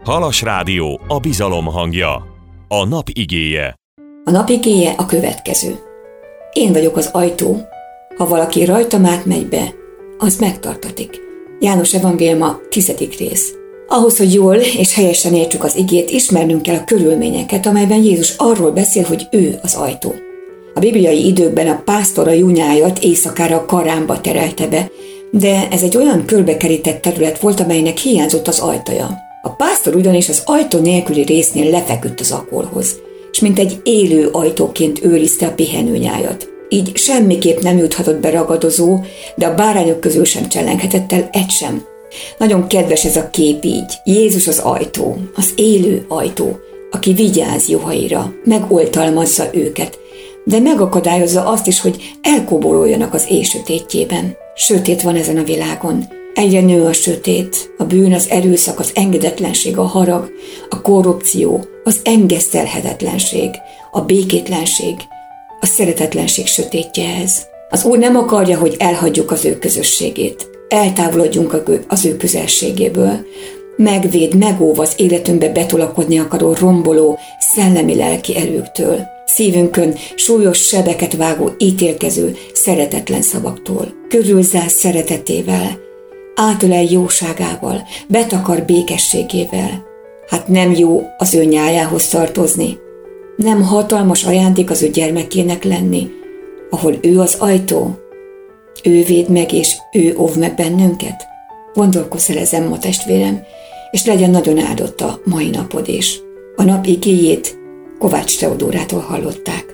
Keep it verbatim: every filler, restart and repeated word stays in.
Halas Rádió, a bizalom hangja. A nap igéje. A nap igéje a következő. Én vagyok az ajtó, ha valaki rajtam átmegy be, az megtartatik. János evangéliuma, tizedik rész. Ahhoz, hogy jól és helyesen értsük az igét, ismernünk kell a körülményeket, amelyben Jézus arról beszél, hogy ő az ajtó. A bibliai időkben a pásztor a junyájat éjszakára a karámba terelte be, de ez egy olyan körbekerített terület volt, amelynek hiányzott az ajtaja. A pásztor ugyanis az ajtó nélküli résznél lefeküdt az akolhoz, és mint egy élő ajtóként őrizte a pihenőnyájat. Így semmiképp nem juthatott be ragadozó, de a bárányok közül sem csellenghetett el egy sem. Nagyon kedves ez a kép így. Jézus az ajtó, az élő ajtó, aki vigyáz juhaira, megoltalmazza őket, de megakadályozza azt is, hogy elkóboroljanak az éj sötétjében. Sötét van ezen a világon. Egyre nő a sötét, a bűn, az erőszak, az engedetlenség, a harag, a korrupció, az engesztelhetetlenség, a békétlenség, a szeretetlenség sötétje ez. Az Úr nem akarja, hogy elhagyjuk az ő közösségét, eltávolodjunk az ő közelségéből, megvéd, megóv az életünkbe betolakodni akaró romboló, szellemi-lelki erőktől, szívünkön súlyos sebeket vágó, ítélkező, szeretetlen szavaktól, körülzász szeretetével, átölel jóságával, betakar békességével. Hát nem jó az ő nyájához tartozni, nem hatalmas ajándék az ő gyermekének lenni, ahol ő az ajtó, ő véd meg és ő óv meg bennünket. Gondolkozz el ezen, ma testvérem, és legyen nagyon áldott a mai napod is. A nap igéjét Kovács Teodórától hallották.